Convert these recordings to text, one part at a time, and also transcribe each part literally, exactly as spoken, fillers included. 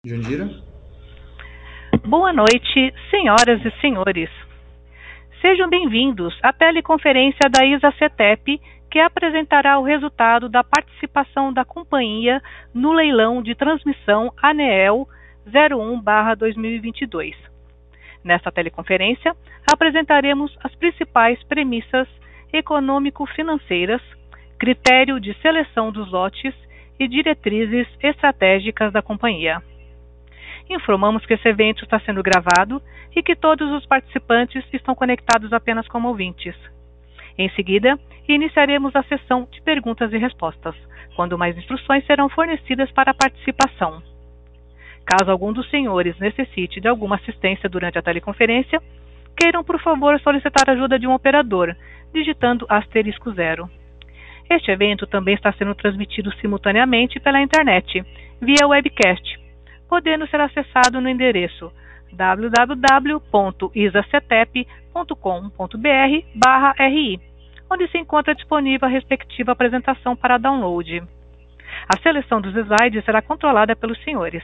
Jandira? Boa noite, senhoras e senhores. Sejam bem-vindos à teleconferência da ISA-CETEP, que apresentará o resultado da participação da companhia no leilão de transmissão ANEEL zero um barra dois mil e vinte e dois. Nesta teleconferência, apresentaremos as principais premissas econômico-financeiras, critério de seleção dos lotes e diretrizes estratégicas da companhia. Informamos que esse evento está sendo gravado e que todos os participantes estão conectados apenas como ouvintes. Em seguida, iniciaremos a sessão de perguntas e respostas, quando mais instruções serão fornecidas para a participação. Caso algum dos senhores necessite de alguma assistência durante a teleconferência, queiram, por favor, solicitar a ajuda de um operador, digitando asterisco zero. Este evento também está sendo transmitido simultaneamente pela internet, via webcast, podendo ser acessado no endereço w w w ponto isacetep ponto com ponto b r barra r i, onde se encontra disponível a respectiva apresentação para download. A seleção dos slides será controlada pelos senhores.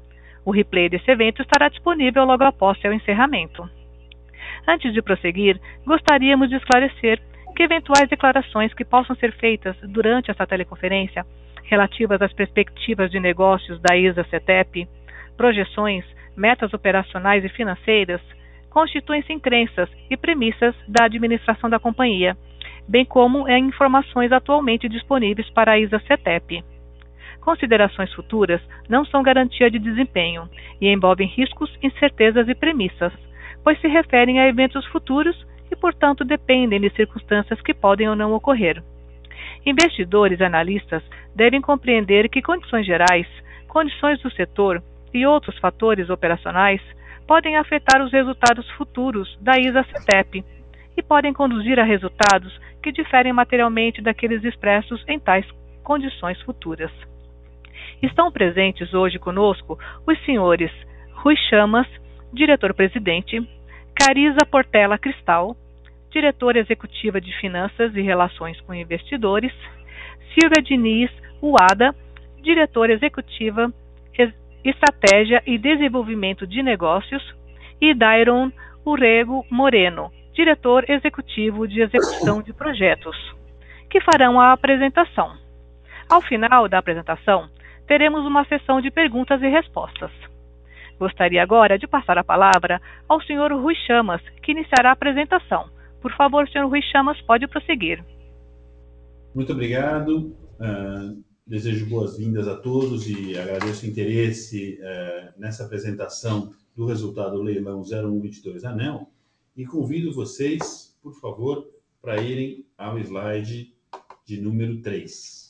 O replay desse evento estará disponível logo após seu encerramento. Antes de prosseguir, gostaríamos de esclarecer que eventuais declarações que possam ser feitas durante esta teleconferência relativas às perspectivas de negócios da ISA-CETEP, projeções, metas operacionais e financeiras, constituem-se em crenças e premissas da administração da companhia, bem como em informações atualmente disponíveis para a ISA-CETEP. Considerações futuras não são garantia de desempenho e envolvem riscos, incertezas e premissas, pois se referem a eventos futuros e, portanto, dependem de circunstâncias que podem ou não ocorrer. Investidores e analistas devem compreender que condições gerais, condições do setor e outros fatores operacionais podem afetar os resultados futuros da ISA-CETEP e podem conduzir a resultados que diferem materialmente daqueles expressos em tais condições futuras. Estão presentes hoje conosco os senhores Rui Chamas, diretor-presidente, Carisa Portela Cristal, diretora executiva de Finanças e Relações com Investidores, Silvia Diniz Uada, diretora executiva Estratégia e Desenvolvimento de Negócios, e Dairon Urrego Moreno, diretor executivo de Execução de Projetos, que farão a apresentação. Ao final da apresentação, teremos uma sessão de perguntas e respostas. Gostaria agora de passar a palavra ao senhor Rui Chamas, que iniciará a apresentação. Por favor, senhor Rui Chamas, pode prosseguir. Muito obrigado. Uh, desejo boas-vindas a todos e agradeço o interesse uh, nessa apresentação do resultado do leilão zero um vinte e dois ANEEL e convido vocês, por favor, para irem ao slide de número três.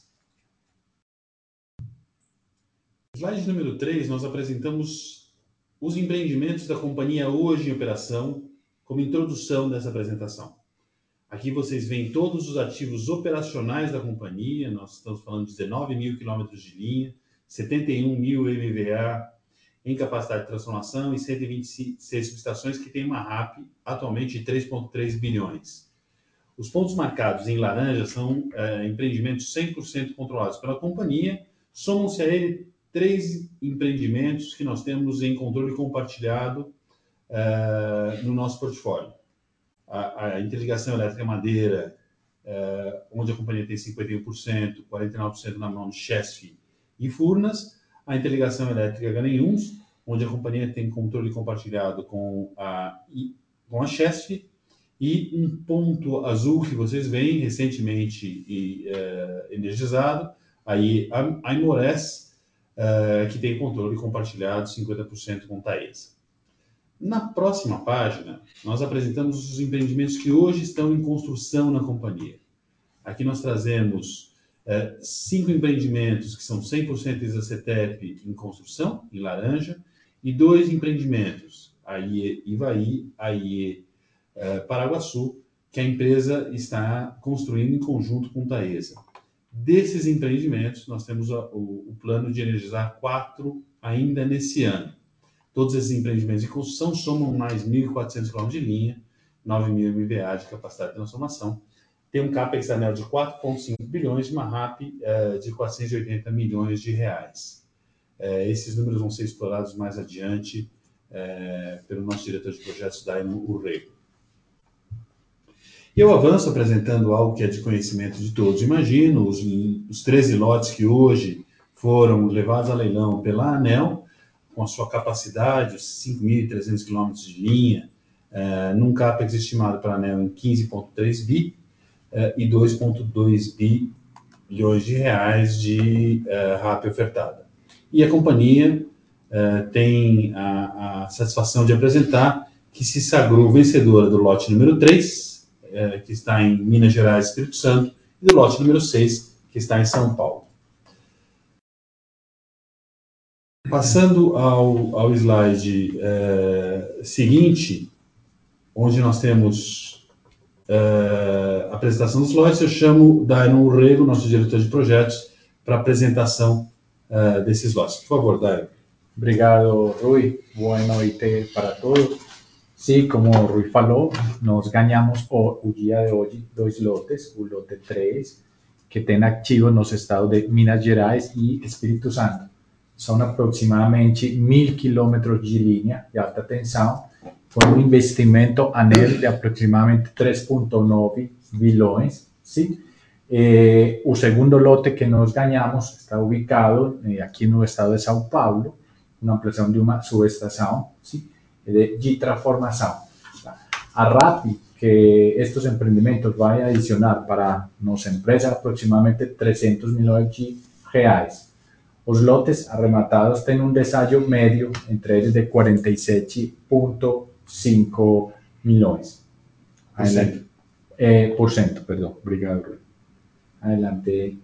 Slide número três, nós apresentamos os empreendimentos da companhia hoje em operação como introdução dessa apresentação. Aqui vocês veem todos os ativos operacionais da companhia, nós estamos falando de dezenove mil quilômetros de linha, setenta e um mil M V A em capacidade de transformação e cento e vinte e seis subestações que tem uma R A P atualmente de três vírgula três bilhões. Os pontos marcados em laranja são é, empreendimentos cem por cento controlados pela companhia, somam-se a ele três empreendimentos que nós temos em controle compartilhado uh, no nosso portfólio. A, a interligação elétrica Madeira, uh, onde a companhia tem cinquenta e um por cento, quarenta e nove por cento na mão de Chesf e Furnas. A interligação elétrica Garanhuns, onde a companhia tem controle compartilhado com a, com a Chesf. E um ponto azul que vocês veem, recentemente e, uh, energizado, aí a Aimorés, Uh, que tem controle compartilhado cinquenta por cento com Taesa. Na próxima página, nós apresentamos os empreendimentos que hoje estão em construção na companhia. Aqui nós trazemos uh, cinco empreendimentos que são cem por cento ISA-CETEP em construção, em laranja, e dois empreendimentos, a I E Ivaí, a I E uh, Paraguaçu, que a empresa está construindo em conjunto com Taesa. Desses empreendimentos, nós temos o, o plano de energizar quatro ainda nesse ano. Todos esses empreendimentos de construção somam mais mil e quatrocentos quilômetros de linha, nove mil M V A de capacidade de transformação. Tem um CAPEX anel de quatro vírgula cinco bilhões e uma R A P uh, de quatrocentos e oitenta milhões de reais. É, esses números vão ser explorados mais adiante é, pelo nosso diretor de projetos, Daino Urrego. Eu avanço apresentando algo que é de conhecimento de todos. Imagino os, os treze lotes que hoje foram levados a leilão pela ANEEL, com a sua capacidade, os cinco mil e trezentos quilômetros de linha, é, num CAPEX estimado para a ANEEL em quinze vírgula três bi é, e dois vírgula dois bilhões de reais de é, R A P ofertada. E a companhia é, tem a, a satisfação de apresentar que se sagrou vencedora do lote número três, é, que está em Minas Gerais, Espírito Santo, e do lote número seis, que está em São Paulo. Passando ao, ao slide é, seguinte, onde nós temos é, a apresentação dos lotes, eu chamo Daino Urrego, nosso diretor de projetos, para a apresentação é, desses lotes. Por favor, Daino. Obrigado, Rui. Boa noite para todos. Sim, como o Rui falou, nós ganhamos o, o dia de hoje dois lotes, o lote três, que tem ativo nos estados de Minas Gerais e Espírito Santo. São aproximadamente mil quilômetros de linha de alta tensão, com um investimento anual de aproximadamente três vírgula nove bilhões. Sim? Eh, o segundo lote que nós ganhamos está ubicado eh, aqui no estado de São Paulo, uma ampliação de uma subestação, sim, de, de transformação. A R A P, que estes empreendimentos vai adicionar para nossa empresa aproximadamente trezentos milhões de reais. Os lotes arrematados têm um deságio médio entre eles de quarenta e sete vírgula cinco milhões. Adelante. Eh, por cento, perdão. Obrigado, Rui. Adelante.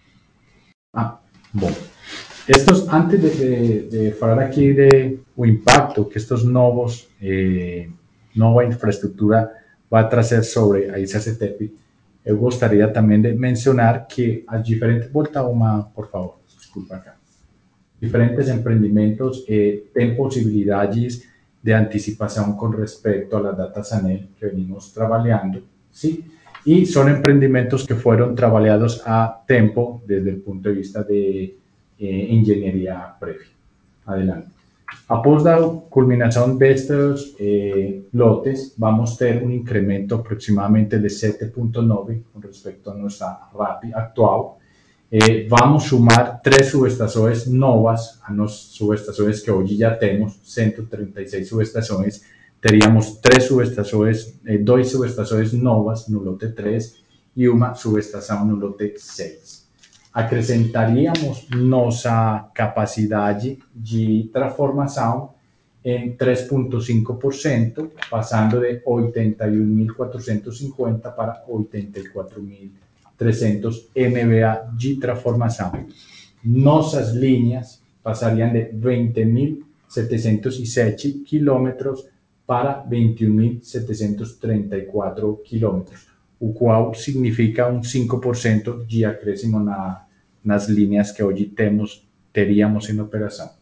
Ah, bom. Estos, antes de, de, de falar aqui de o impacto que estes novos, eh, nova infraestrutura vai trazer sobre a ISACETEP, eu gostaria também de mencionar que as diferentes... Volta uma, por favor, desculpa acá. Diferentes empreendimentos eh, têm possibilidades de antecipação com respeito às datas ANEEL que venimos trabalhando, sim? E são empreendimentos que foram trabalhados a tempo desde o ponto de vista de eh, engenharia prévia. Adelante. Após a culminação destes eh, lotes, vamos ter um incremento aproximadamente de sete vírgula nove com respeito à nossa R A P atual. Eh, vamos sumar três subestações novas, a nossas subestações que hoje já temos, cento e trinta e seis subestações. Teríamos três subestações, eh, duas subestações novas no lote três e uma subestação no lote seis. Acrescentaríamos nossa capacidade de transformação em três vírgula cinco por cento, passando de oitenta e um mil quatrocentos e cinquenta para oitenta e quatro mil trezentos M V A de transformação. Nossas linhas passariam de vinte mil setecentos e sete quilômetros para vinte e um mil setecentos e trinta e quatro quilômetros, o qual significa um cinco por cento de acréscimo na, nas linhas que hoje temos, teríamos em operação.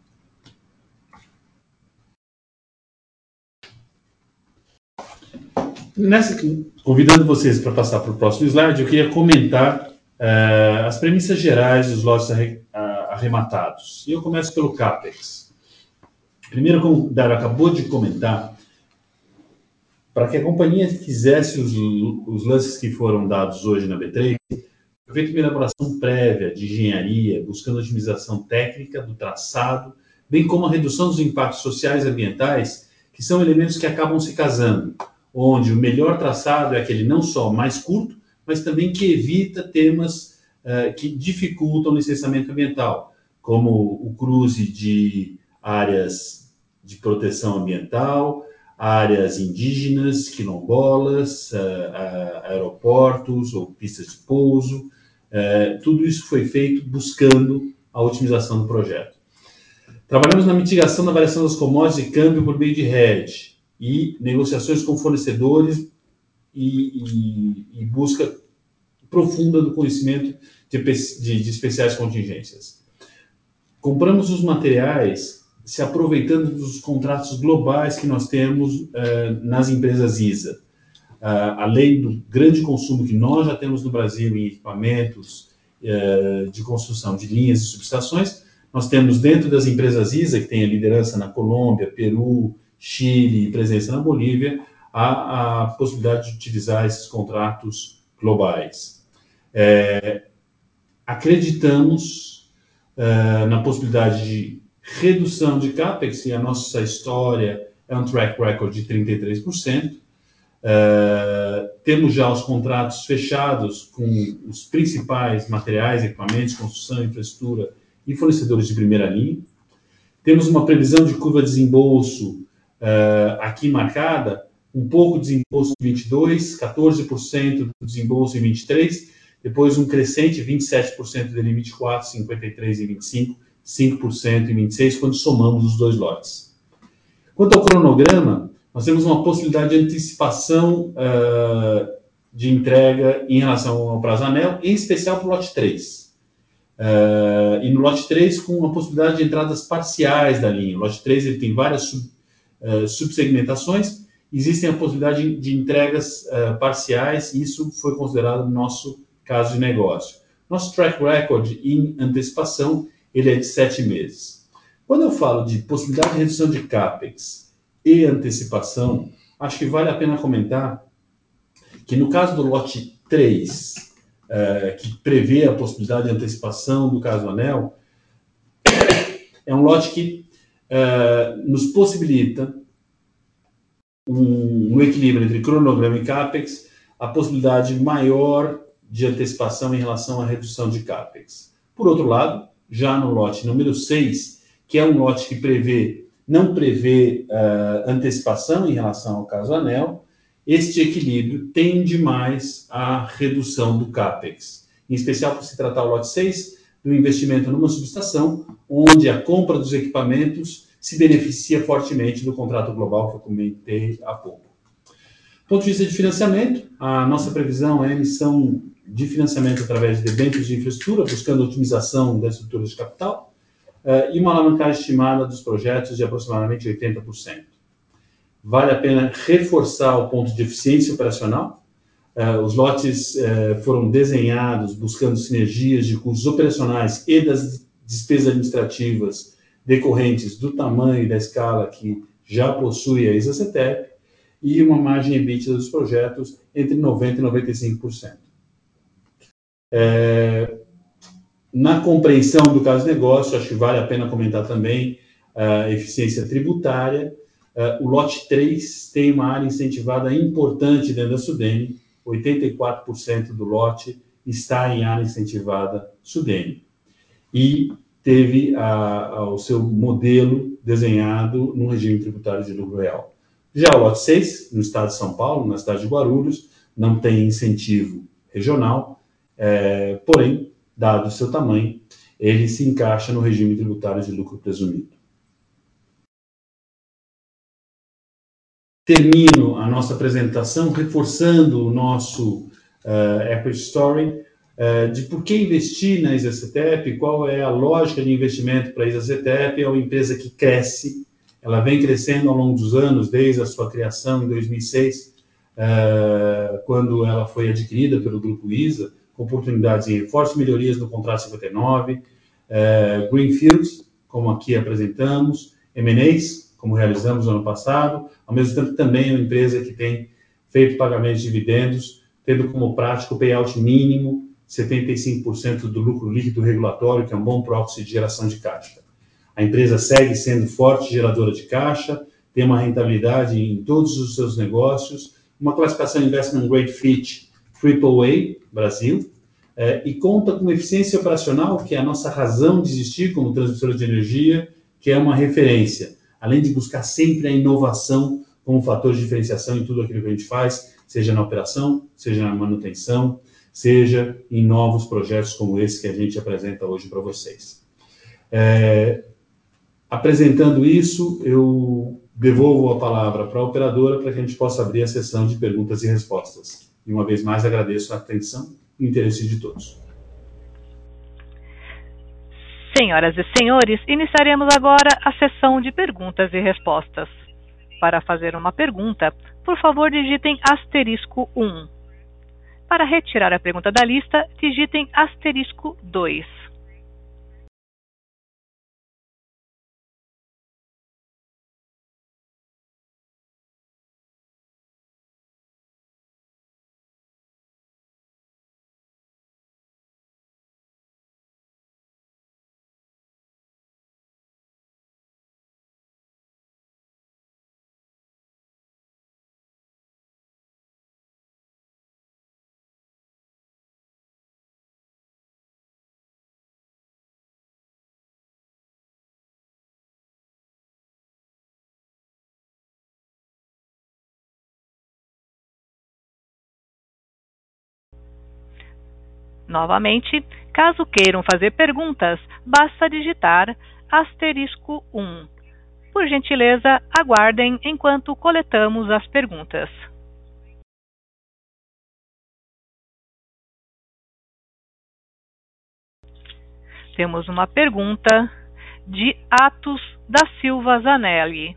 Nessa, convidando vocês para passar para o próximo slide, eu queria comentar uh, as premissas gerais dos lotes arre, uh, arrematados. E eu começo pelo CAPEX. Primeiro, como o Dário acabou de comentar, para que a companhia fizesse os, os lances que foram dados hoje na B três, foi feita uma elaboração prévia de engenharia, buscando otimização técnica do traçado, bem como a redução dos impactos sociais e ambientais, que são elementos que acabam se casando, onde o melhor traçado é aquele não só mais curto, mas também que evita temas uh, que dificultam o licenciamento ambiental, como o cruze de áreas de proteção ambiental, áreas indígenas, quilombolas, uh, uh, aeroportos ou pistas de pouso. Uh, tudo isso foi feito buscando a otimização do projeto. Trabalhamos na mitigação da variação das commodities e câmbio por meio de hedge, e negociações com fornecedores e, e, e busca profunda do conhecimento de, de, de especiais contingências. Compramos os materiais se aproveitando dos contratos globais que nós temos uh, nas empresas I S A. Uh, além do grande consumo que nós já temos no Brasil em equipamentos uh, de construção de linhas e subestações, Nós temos dentro das empresas I S A, que tem a liderança na Colômbia, Peru, Chile e presença na Bolívia, a, a possibilidade de utilizar esses contratos globais. É, acreditamos é, na possibilidade de redução de CAPEX, e a nossa história é um track record de trinta e três por cento. É, temos já os contratos fechados com os principais materiais, equipamentos, construção, infraestrutura e fornecedores de primeira linha. Temos uma previsão de curva de desembolso uh, aqui marcada, um pouco de desembolso em vinte e dois, quatorze por cento do desembolso em vinte e três, depois um crescente, vinte e sete por cento dele em vinte e quatro, cinquenta e três por cento em vinte e cinco, cinco por cento em vinte e seis, quando somamos os dois lotes. Quanto ao cronograma, nós temos uma possibilidade de antecipação uh, de entrega em relação ao prazo anel, em especial para o lote três. Uh, e no lote três, com uma possibilidade de entradas parciais da linha. O lote três ele tem várias sub, uh, subsegmentações, existem a possibilidade de, de entregas uh, parciais, e isso foi considerado no nosso caso de negócio. Nosso track record em antecipação ele é de sete meses. Quando eu falo de possibilidade de redução de CAPEX e antecipação, acho que vale a pena comentar que no caso do lote três, Uh, que prevê a possibilidade de antecipação do caso anel, é um lote que uh, nos possibilita um, um equilíbrio entre cronograma e CAPEX, a possibilidade maior de antecipação em relação à redução de CAPEX. Por outro lado, já no lote número seis, que é um lote que prevê, não prevê uh, antecipação em relação ao caso anel, este equilíbrio tende mais à redução do CAPEX, em especial por se tratar o lote seis do investimento numa subestação, onde a compra dos equipamentos se beneficia fortemente do contrato global que eu comentei há pouco. Do ponto de vista de financiamento, a nossa previsão é a emissão de financiamento através de debêntures de infraestrutura, buscando otimização da estrutura de capital, e uma alavancagem estimada dos projetos de aproximadamente oitenta por cento. Vale a pena reforçar o ponto de eficiência operacional. Uh, os lotes uh, foram desenhados buscando sinergias de custos operacionais e das despesas administrativas decorrentes do tamanho e da escala que já possui a ISA-CETEP, e uma margem EBITDA dos projetos entre noventa por cento e noventa e cinco por cento. É, na compreensão do caso de negócio, acho que vale a pena comentar também a eficiência tributária. Uh, o lote três tem uma área incentivada importante dentro da SUDENE, oitenta e quatro por cento do lote está em área incentivada SUDENE, e teve a, a, o seu modelo desenhado no regime tributário de lucro real. Já o lote seis, no estado de São Paulo, na cidade de Guarulhos, não tem incentivo regional, é, porém, dado o seu tamanho, ele se encaixa no regime tributário de lucro presumido. Termino a nossa apresentação reforçando o nosso uh, equity story uh, de por que investir na ISA-CETEP, qual é a lógica de investimento para a ISA-CETEP. É uma empresa que cresce, ela vem crescendo ao longo dos anos, desde a sua criação em dois mil e seis, uh, quando ela foi adquirida pelo Grupo I S A, com oportunidades em reforço e melhorias no contrato cinquenta e nove, uh, Greenfields, como aqui apresentamos, M and As, como realizamos no ano passado, ao mesmo tempo também é uma empresa que tem feito pagamentos de dividendos, tendo como prática o payout mínimo, setenta e cinco por cento do lucro líquido regulatório, que é um bom proxy de geração de caixa. A empresa segue sendo forte geradora de caixa, tem uma rentabilidade em todos os seus negócios, uma classificação Investment Grade Fitch Triple A, Brasil, é, e conta com uma eficiência operacional, que é a nossa razão de existir como transmissora de energia, que é uma referência, além de buscar sempre a inovação como fator de diferenciação em tudo aquilo que a gente faz, seja na operação, seja na manutenção, seja em novos projetos como esse que a gente apresenta hoje para vocês. É, apresentando isso, eu devolvo a palavra para a operadora para que a gente possa abrir a sessão de perguntas e respostas. E uma vez mais agradeço a atenção e o interesse de todos. Senhoras e senhores, iniciaremos agora a sessão de perguntas e respostas. Para fazer uma pergunta, por favor, digitem asterisco um. Para retirar a pergunta da lista, digitem asterisco dois. Novamente, caso queiram fazer perguntas, basta digitar asterisco um. Por gentileza, aguardem enquanto coletamos as perguntas. Temos uma pergunta de Atos da Silva Zanelli.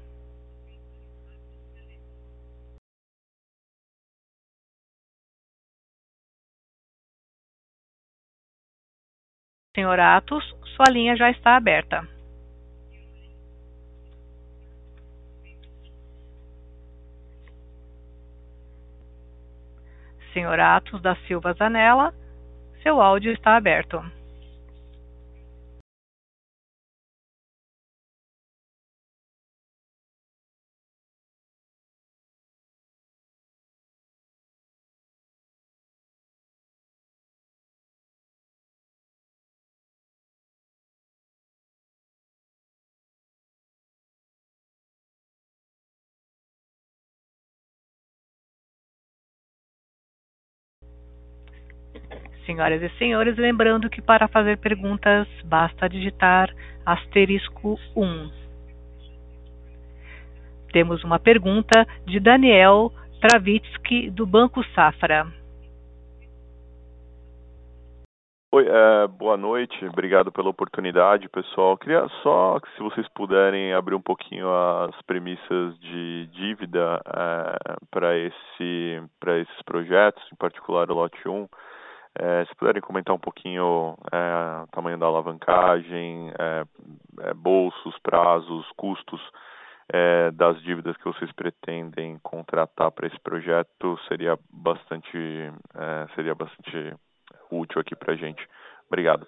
Senhor Atos, sua linha já está aberta. Senhor Atos da Silva Zanella, seu áudio está aberto. Senhoras e senhores, lembrando que para fazer perguntas basta digitar asterisco um. Temos uma pergunta de Daniel Travitsky, do Banco Safra. Oi, é, boa noite, obrigado pela oportunidade, pessoal. Queria só que se vocês puderem abrir um pouquinho as premissas de dívida é, para esse, para esses projetos, em particular o lote um. É, se puderem comentar um pouquinho é, o tamanho da alavancagem, é, é, bolsos, prazos, custos é, das dívidas que vocês pretendem contratar para esse projeto, seria bastante, é, seria bastante útil aqui para a gente. Obrigado.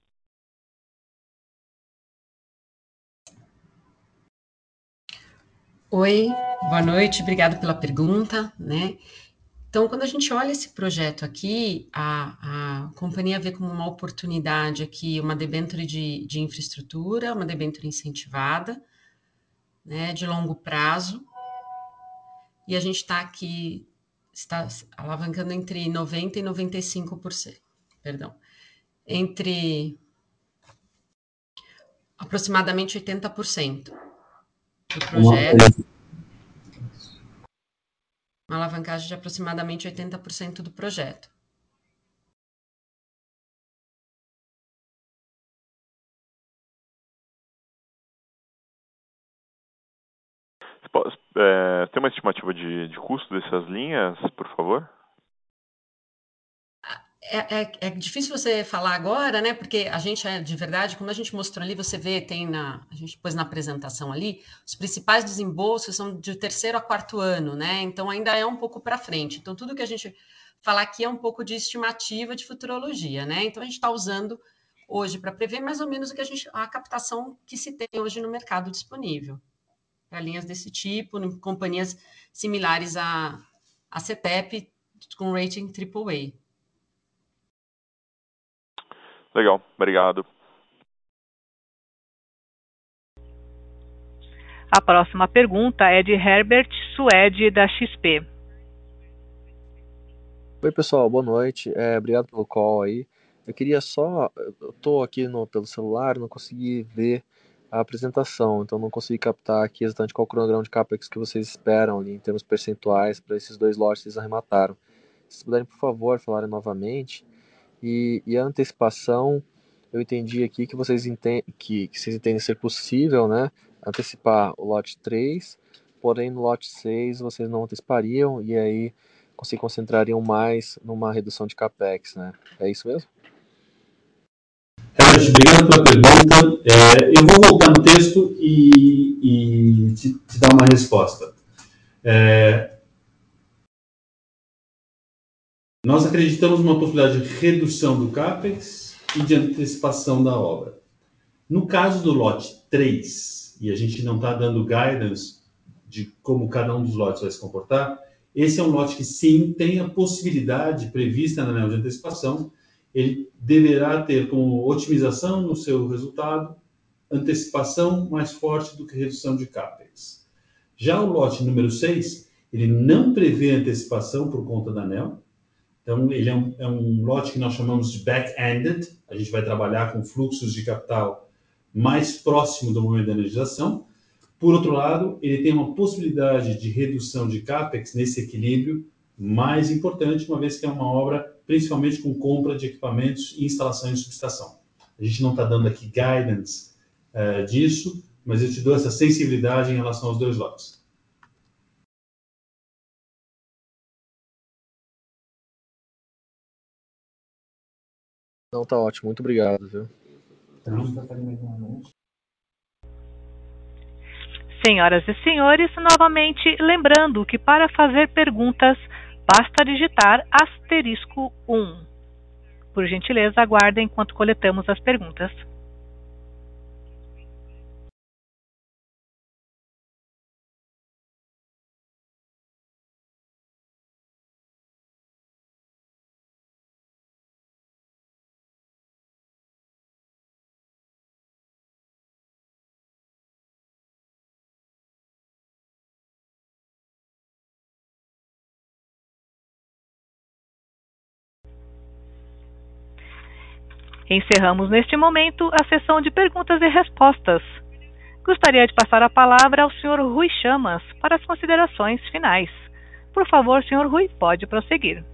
Oi, boa noite, obrigado pela pergunta, né? Então, quando a gente olha esse projeto aqui, a, a companhia vê como uma oportunidade aqui uma debênture de, de infraestrutura, uma debênture incentivada, né, de longo prazo, e a gente está aqui, está alavancando entre noventa por cento e noventa e cinco por cento, perdão, entre aproximadamente oitenta por cento do projeto. Uma alavancagem de aproximadamente oitenta por cento do projeto. É, tem uma estimativa de, de custo dessas linhas, por favor? É, é, é difícil você falar agora, né? Porque a gente é de verdade, como a gente mostrou ali, você vê, tem na, a gente pôs na apresentação ali, os principais desembolsos são de terceiro a quarto ano, né? Então ainda é um pouco para frente. Então tudo que a gente falar aqui é um pouco de estimativa de futurologia, né? Então a gente está usando hoje para prever mais ou menos o que a gente, a captação que se tem hoje no mercado disponível para linhas desse tipo, em companhias similares à, à CETEP com rating triplo A. Legal, obrigado. A próxima pergunta é de Herbert Suede, da X P. Oi, pessoal, boa noite. É, obrigado pelo call aí. Eu queria só... Eu estou aqui no, pelo celular, não consegui ver a apresentação, então não consegui captar aqui exatamente qual o cronograma de CAPEX que vocês esperam ali, em termos percentuais, para esses dois lotes que vocês arremataram. Se puderem, por favor, falarem novamente. E, e a antecipação, eu entendi aqui que vocês, entendem, que, que vocês entendem ser possível, né, antecipar o lote três, porém no lote seis vocês não antecipariam e aí se concentrariam mais numa redução de CAPEX, né? É isso mesmo? Herbert, obrigado pela pergunta. É, eu vou voltar no texto e, e te, te dar uma resposta. É, Nós acreditamos numa possibilidade de redução do CAPEX e de antecipação da obra. No caso do lote três, e a gente não está dando guidance de como cada um dos lotes vai se comportar, esse é um lote que sim tem a possibilidade prevista na anel de antecipação. Ele deverá ter como otimização no seu resultado antecipação mais forte do que redução de CAPEX. Já o lote número seis, ele não prevê antecipação por conta da anel, Então, ele é um, é um lote que nós chamamos de back-ended. A gente vai trabalhar com fluxos de capital mais próximo do momento da energização. Por outro lado, ele tem uma possibilidade de redução de CAPEX nesse equilíbrio mais importante, uma vez que é uma obra principalmente com compra de equipamentos e instalação de subestação. A gente não está dando aqui guidance uh, disso, mas eu te dou essa sensibilidade em relação aos dois lotes. Não, tá ótimo. Muito obrigado, viu? Senhoras e senhores, novamente lembrando que para fazer perguntas basta digitar asterisco um. Por gentileza, aguardem enquanto coletamos as perguntas. Encerramos neste momento a sessão de perguntas e respostas. Gostaria de passar a palavra ao senhor Rui Chamas para as considerações finais. Por favor, senhor Rui, pode prosseguir.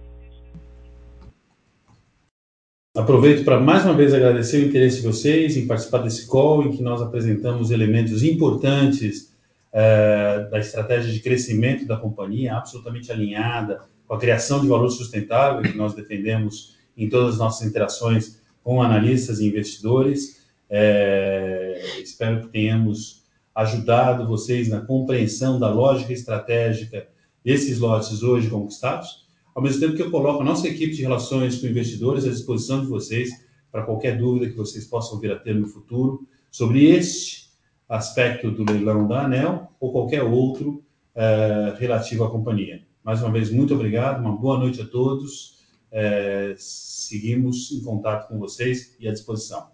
Aproveito para mais uma vez agradecer o interesse de vocês em participar desse call, em que nós apresentamos elementos importantes uh, da estratégia de crescimento da companhia, absolutamente alinhada com a criação de valor sustentável que nós defendemos em todas as nossas interações com analistas e investidores. É, espero que tenhamos ajudado vocês na compreensão da lógica estratégica desses lotes hoje conquistados, ao mesmo tempo que eu coloco a nossa equipe de relações com investidores à disposição de vocês para qualquer dúvida que vocês possam vir a ter no futuro sobre este aspecto do leilão da ANEEL ou qualquer outro uh, relativo à companhia. Mais uma vez, muito obrigado, uma boa noite a todos. É, seguimos em contato com vocês e à disposição.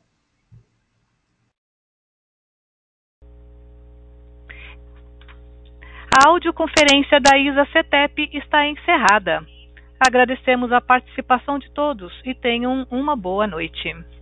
A audioconferência da ISA-CETEP está encerrada. Agradecemos a participação de todos e tenham uma boa noite.